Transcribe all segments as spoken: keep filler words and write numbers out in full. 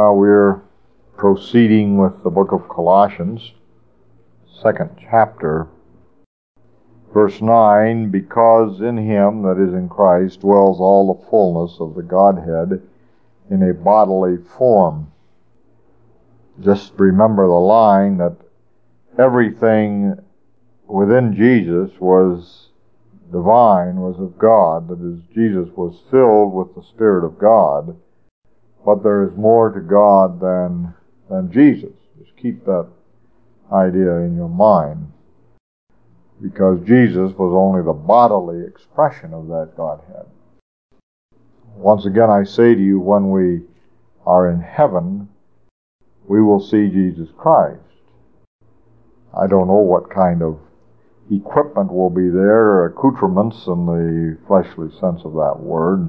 Well, we're proceeding with the book of Colossians, second chapter, verse nine, because in him, that is in Christ, dwells all the fullness of the Godhead in a bodily form. Just remember the line that everything within Jesus was divine, was of God. That is, Jesus was filled with the Spirit of God. But there is more to God than, than Jesus. Just keep that idea in your mind. Because Jesus was only the bodily expression of that Godhead. Once again, I say to you, when we are in heaven, we will see Jesus Christ. I don't know what kind of equipment will be there, accoutrements in the fleshly sense of that word.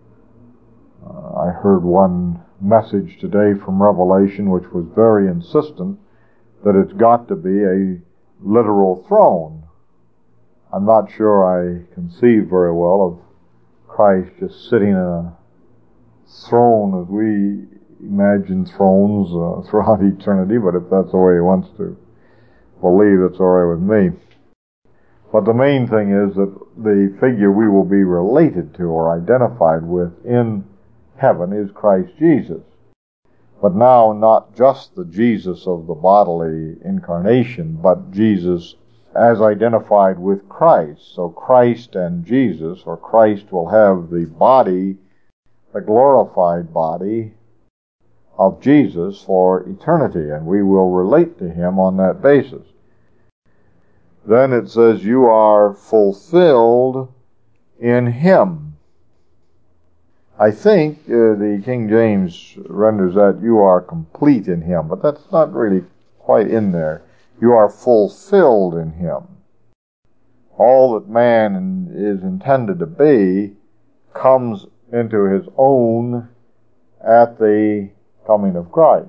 Uh, I heard one message today from Revelation which was very insistent that it's got to be a literal throne. I'm not sure I conceive very well of Christ just sitting in a throne as we imagine thrones uh, throughout eternity, but if that's the way he wants to believe, it's all right with me. But the main thing is that the figure we will be related to or identified with in heaven is Christ Jesus. But now not just the Jesus of the bodily incarnation, but Jesus as identified with Christ. So Christ and Jesus, or Christ will have the body, the glorified body of Jesus for eternity, and we will relate to him on that basis. Then it says, you are fulfilled in him. I think uh, the King James renders that you are complete in him, but that's not really quite in there. You are fulfilled in him. All that man is intended to be comes into his own at the coming of Christ.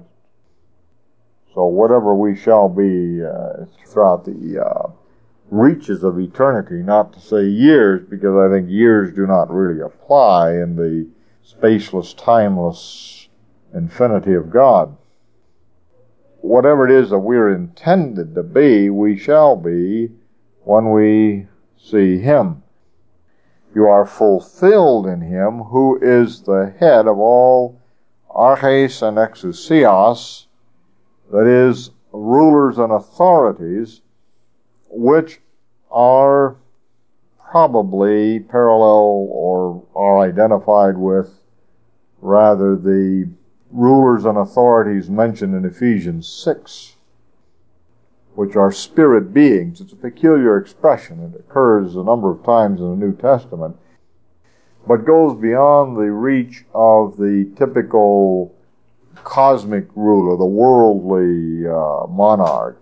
So whatever we shall be uh, throughout the uh, reaches of eternity, not to say years, because I think years do not really apply in the spaceless, timeless infinity of God. Whatever it is that we're intended to be, we shall be when we see him. You are fulfilled in him who is the head of all arches and exousios, that is, rulers and authorities, which are probably parallel or are identified with rather the rulers and authorities mentioned in Ephesians six, which are spirit beings. It's a peculiar expression. It occurs a number of times in the New Testament, but goes beyond the reach of the typical cosmic ruler, the worldly uh, monarch.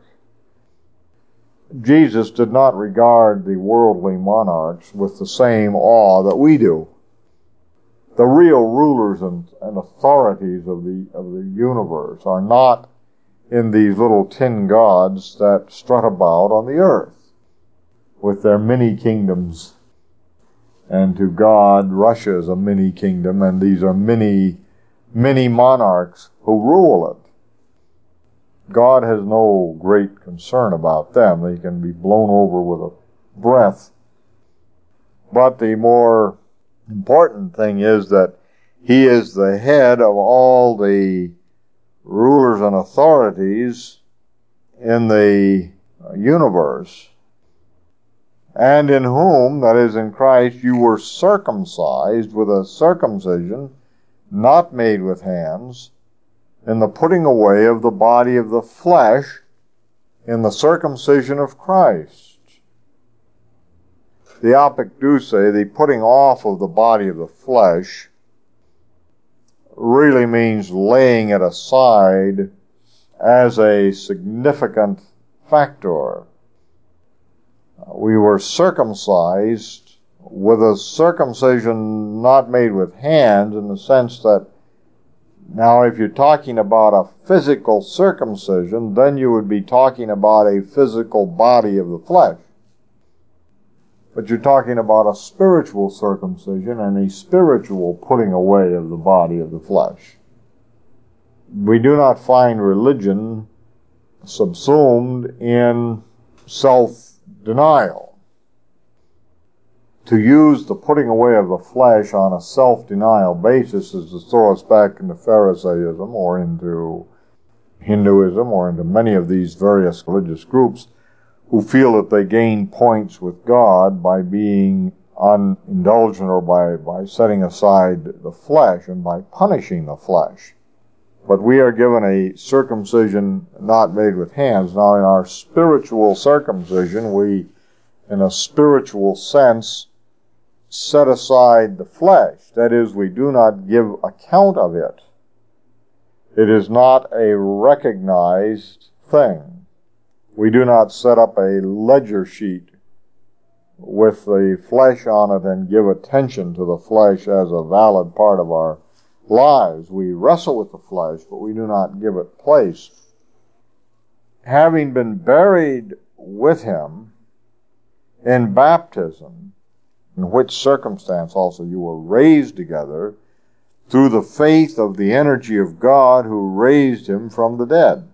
Jesus did not regard the worldly monarchs with the same awe that we do. The real rulers and, and authorities of the of the universe are not in these little tin gods that strut about on the earth with their many kingdoms. And to God, Russia is a mini kingdom, and these are many, many monarchs who rule it. God has no great concern about them. They can be blown over with a breath. But the more important thing is that he is the head of all the rulers and authorities in the universe, and in whom, that is in Christ, you were circumcised with a circumcision not made with hands, in the putting away of the body of the flesh in the circumcision of Christ. The apekduse, the putting off of the body of the flesh, really means laying it aside as a significant factor. We were circumcised with a circumcision not made with hands, in the sense that now if you're talking about a physical circumcision, then you would be talking about a physical body of the flesh. But you're talking about a spiritual circumcision and a spiritual putting away of the body of the flesh. we do not find religion subsumed in self-denial. To use the putting away of the flesh on a self-denial basis is to throw us back into Pharisaism or into Hinduism or into many of these various religious groups who feel that they gain points with God by being unindulgent or by, by setting aside the flesh and by punishing the flesh. But we are given a circumcision not made with hands. Now, in our spiritual circumcision, we, in a spiritual sense, set aside the flesh. That is, we do not give account of it. It is not a recognized thing. We do not set up a ledger sheet with the flesh on it and give attention to the flesh as a valid part of our lives. We wrestle with the flesh, but we do not give it place. Having been buried with him in baptism, in which circumstance also you were raised together through the faith of the energy of God who raised him from the dead.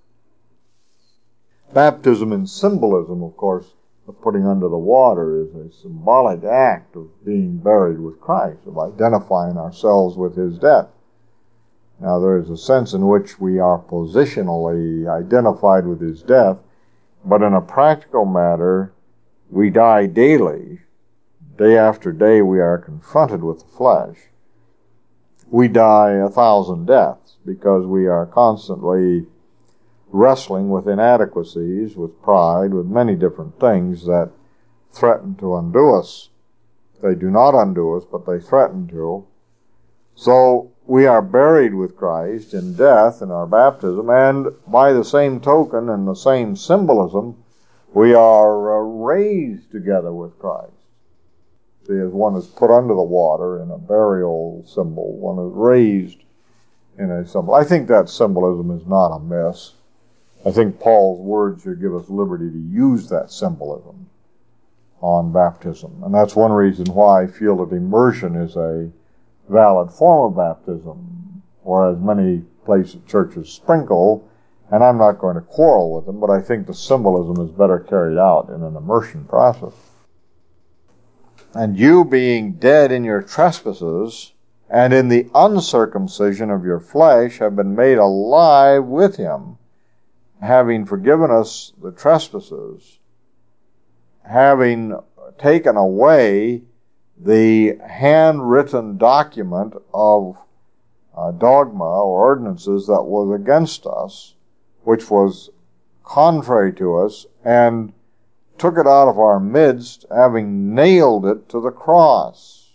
Baptism in symbolism, of course, of putting under the water is a symbolic act of being buried with Christ, of identifying ourselves with his death. Now, there is a sense in which we are positionally identified with his death, but in a practical matter, we die daily. Day after day, we are confronted with the flesh. We die a thousand deaths because we are constantly wrestling with inadequacies, with pride, with many different things that threaten to undo us. They do not undo us, but they threaten to. So we are buried with Christ in death in our baptism, and by the same token and the same symbolism, we are uh, raised together with Christ. See, as one is put under the water in a burial symbol, one is raised in a symbol. I think that symbolism is not amiss. I think Paul's words should give us liberty to use that symbolism on baptism. And that's one reason why I feel that immersion is a valid form of baptism, whereas many places, churches sprinkle, and I'm not going to quarrel with them, but I think the symbolism is better carried out in an immersion process. And you being dead in your trespasses, and in the uncircumcision of your flesh, have been made alive with him, having forgiven us the trespasses, having taken away the handwritten document of uh, dogma or ordinances that was against us, which was contrary to us, and took it out of our midst, having nailed it to the cross.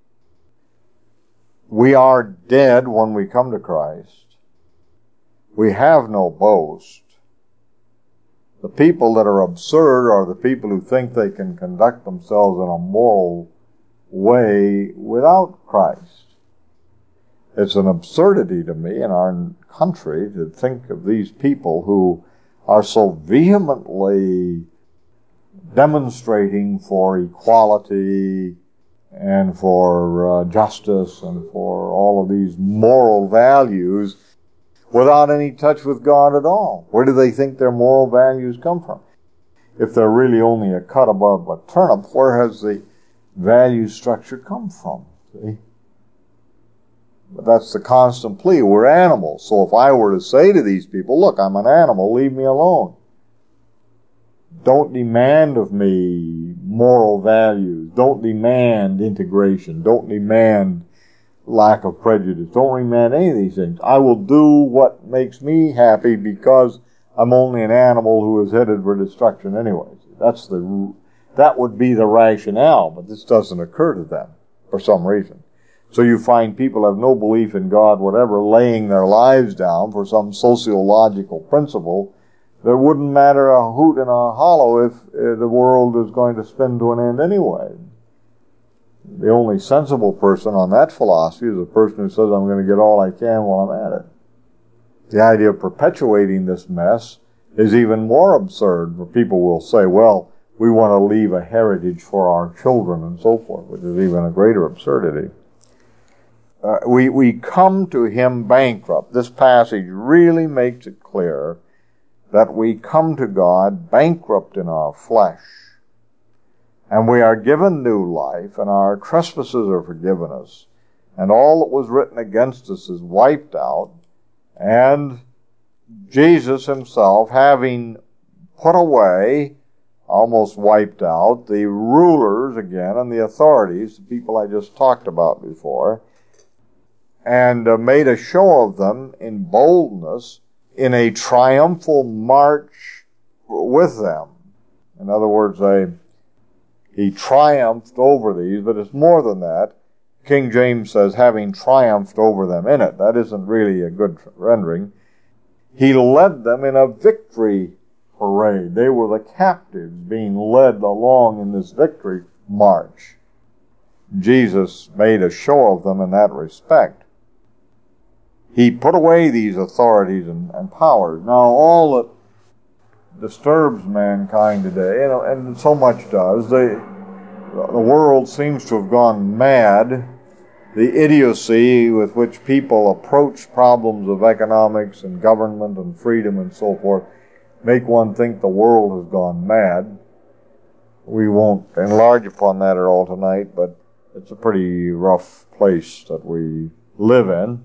We are dead when we come to Christ. We have no boast. The people that are absurd are the people who think they can conduct themselves in a moral way without Christ. It's an absurdity to me in our country to think of these people who are so vehemently demonstrating for equality and for uh, justice and for all of these moral values without any touch with God at all. Where do they think their moral values come from? If they're really only a cut above a turnip, where has the value structure come from? See? But that's the constant plea. We're animals. So if I were to say to these people, look, I'm an animal, leave me alone. Don't demand of me moral values. Don't demand integration. Don't demand lack of prejudice. Don't demand any of these things. I will do what makes me happy because I'm only an animal who is headed for destruction anyway. That's the, that would be the rationale, but this doesn't occur to them for some reason. So you find people have no belief in God whatever, laying their lives down for some sociological principle that wouldn't matter a hoot and a hollow if uh, the world is going to spin to an end anyway. The only sensible person on that philosophy is a person who says, I'm going to get all I can while I'm at it. The idea of perpetuating this mess is even more absurd, where people will say, well, we want to leave a heritage for our children and so forth, which is even a greater absurdity. uh, we, we come to him bankrupt. This passage really makes it clear that we come to God bankrupt in our flesh. And we are given new life, and our trespasses are forgiven us. And all that was written against us is wiped out. And Jesus himself, having put away, almost wiped out, the rulers again and the authorities, the people I just talked about before, and uh, made a show of them in boldness in a triumphal march with them. In other words, they, he triumphed over these, but it's more than that. King James says, having triumphed over them in it. That isn't really a good rendering. He led them in a victory parade. They were the captives being led along in this victory march. Jesus made a show of them in that respect. He put away these authorities and, and powers. Now, all that disturbs mankind today, you know, and so much does, they, the world seems to have gone mad. The idiocy with which people approach problems of economics and government and freedom and so forth make one think the world has gone mad. We won't enlarge upon that at all tonight, but it's a pretty rough place that we live in.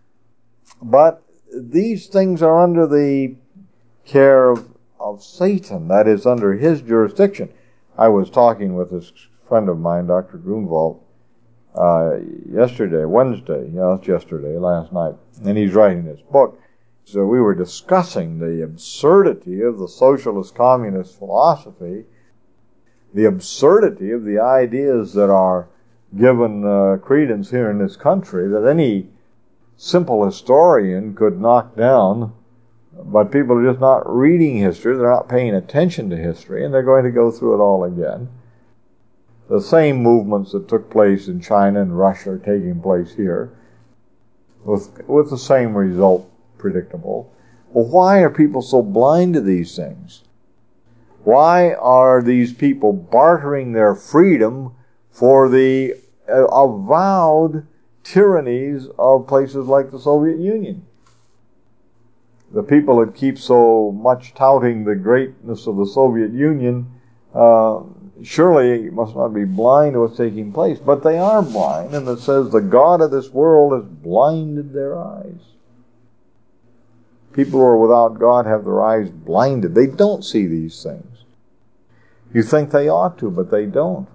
But these things are under the care of, of Satan. That is under his jurisdiction. I was talking with this friend of mine, Doctor Grunwald, uh, yesterday, Wednesday, yeah, it's yesterday, last night, and he's writing this book. So we were discussing the absurdity of the socialist communist philosophy, the absurdity of the ideas that are given uh, credence here in this country that any simple historian could knock down, but people are just not reading history, they're not paying attention to history, and they're going to go through it all again. The same movements that took place in China and Russia are taking place here, with, with the same result predictable. Well, why are people so blind to these things? Why are these people bartering their freedom for the uh, avowed tyrannies of places like the Soviet Union? The people that keep so much touting the greatness of the Soviet Union uh, surely must not be blind to what's taking place, but they are blind, and it says the God of this world has blinded their eyes. People who are without God have their eyes blinded. They don't see these things. You think they ought to, but they don't.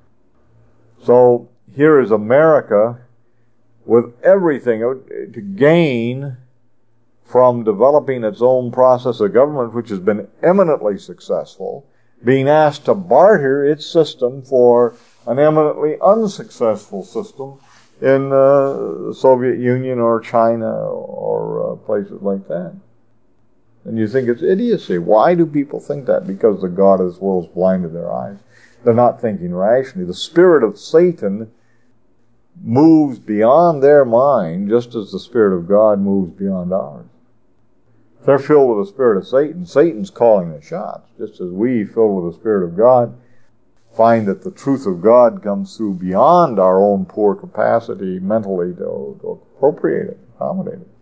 So here is America with everything to gain from developing its own process of government, which has been eminently successful, being asked to barter its system for an eminently unsuccessful system in uh, the Soviet Union or China or uh, places like that. And you think it's idiocy. Why do people think that? Because the God of this world has blinded their eyes. They're not thinking rationally. The spirit of Satan moves beyond their mind just as the Spirit of God moves beyond ours. If they're filled with the spirit of Satan, Satan's calling the shots, just as we, filled with the Spirit of God, find that the truth of God comes through beyond our own poor capacity mentally to, to appropriate it, accommodate it.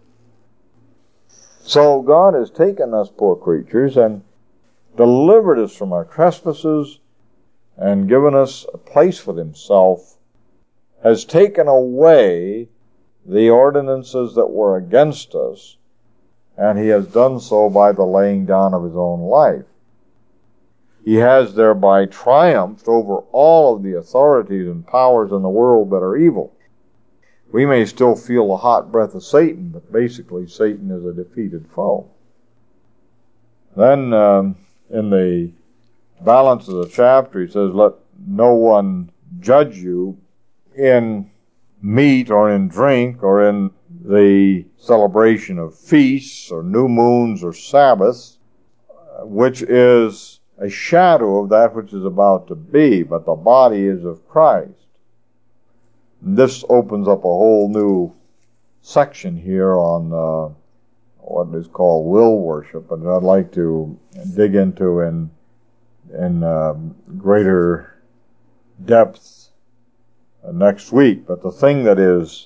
So God has taken us poor creatures and delivered us from our trespasses and given us a place with himself, has taken away the ordinances that were against us, and he has done so by the laying down of his own life. He has thereby triumphed over all of the authorities and powers in the world that are evil. We may still feel the hot breath of Satan, but basically Satan is a defeated foe. Then um, in the balance of the chapter, he says, let no one judge you in meat or in drink or in the celebration of feasts or new moons or Sabbaths, which is a shadow of that which is about to be, but the body is of Christ. And this opens up a whole new section here on uh, what is called will worship, and I'd like to dig into in in um, greater depth uh, next week. But the thing that is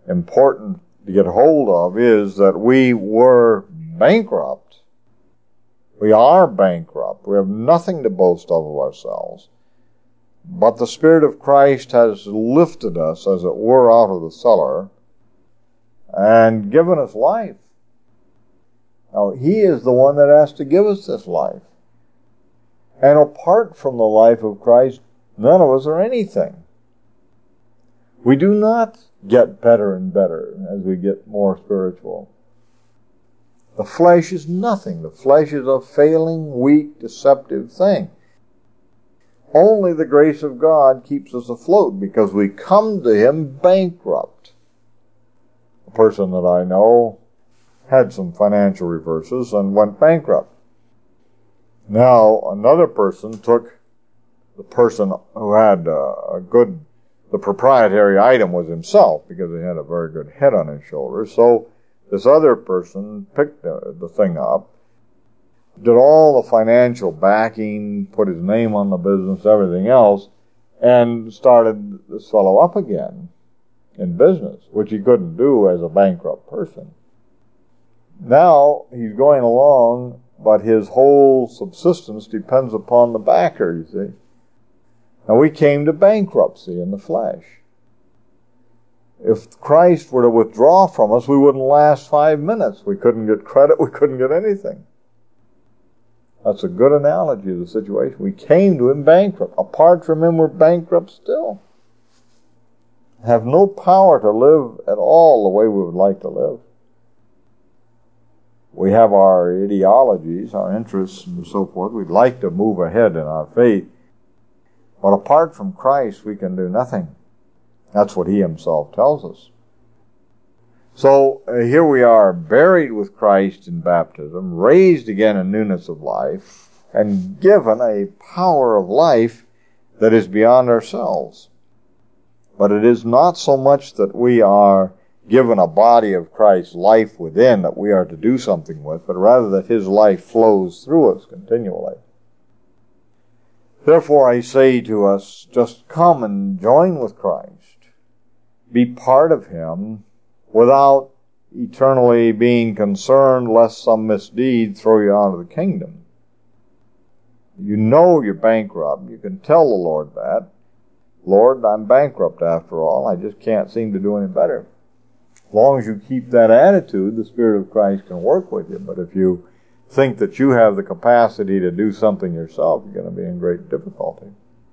important to get hold of is that we were bankrupt. We are bankrupt. We have nothing to boast of of ourselves. But the Spirit of Christ has lifted us, as it were, out of the cellar and given us life. Now, He is the one that has to give us this life. And apart from the life of Christ, none of us are anything. We do not get better and better as we get more spiritual. The flesh is nothing. The flesh is a failing, weak, deceptive thing. Only the grace of God keeps us afloat because we come to Him bankrupt. A person that I know had some financial reverses and went bankrupt. Now, another person took the person who had a good, the proprietary item was himself because he had a very good head on his shoulders. So this other person picked the, the thing up, did all the financial backing, put his name on the business, everything else, and started this fellow up again in business, which he couldn't do as a bankrupt person. Now he's going along, but his whole subsistence depends upon the backer, you see. Now we came to bankruptcy in the flesh. If Christ were to withdraw from us, we wouldn't last five minutes. We couldn't get credit, we couldn't get anything. That's a good analogy of the situation. We came to Him bankrupt. Apart from Him, we're bankrupt still. Have no power to live at all the way we would like to live. We have our ideologies, our interests, and so forth. We'd like to move ahead in our faith. But apart from Christ, we can do nothing. That's what He Himself tells us. So uh, here we are, buried with Christ in baptism, raised again in newness of life, and given a power of life that is beyond ourselves. But it is not so much that we are given a body of Christ's life within that we are to do something with, but rather that His life flows through us continually. Therefore I say to us, just come and join with Christ. Be part of Him without eternally being concerned lest some misdeed throw you out of the kingdom. You know you're bankrupt. You can tell the Lord that. Lord, I'm bankrupt after all. I just can't seem to do any better. As long as you keep that attitude, the Spirit of Christ can work with you. But if you think that you have the capacity to do something yourself, you're going to be in great difficulty.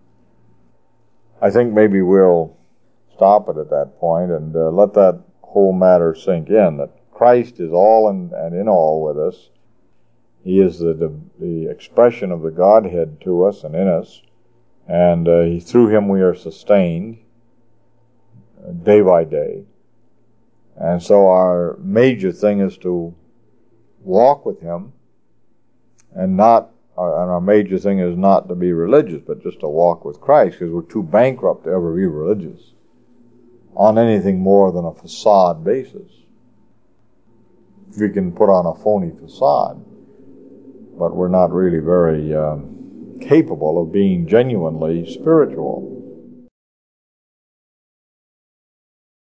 I think maybe we'll stop it at that point and uh, let that whole matter sink in, that Christ is all in, and in all with us. He is the, the, the expression of the Godhead to us and in us, and uh, he, through Him we are sustained uh, day by day. And so our major thing is to walk with Him, and not, our, and our major thing is not to be religious, but just to walk with Christ, because we're too bankrupt to ever be religious on anything more than a facade basis. We can put on a phony facade, but we're not really very um, capable of being genuinely spiritual.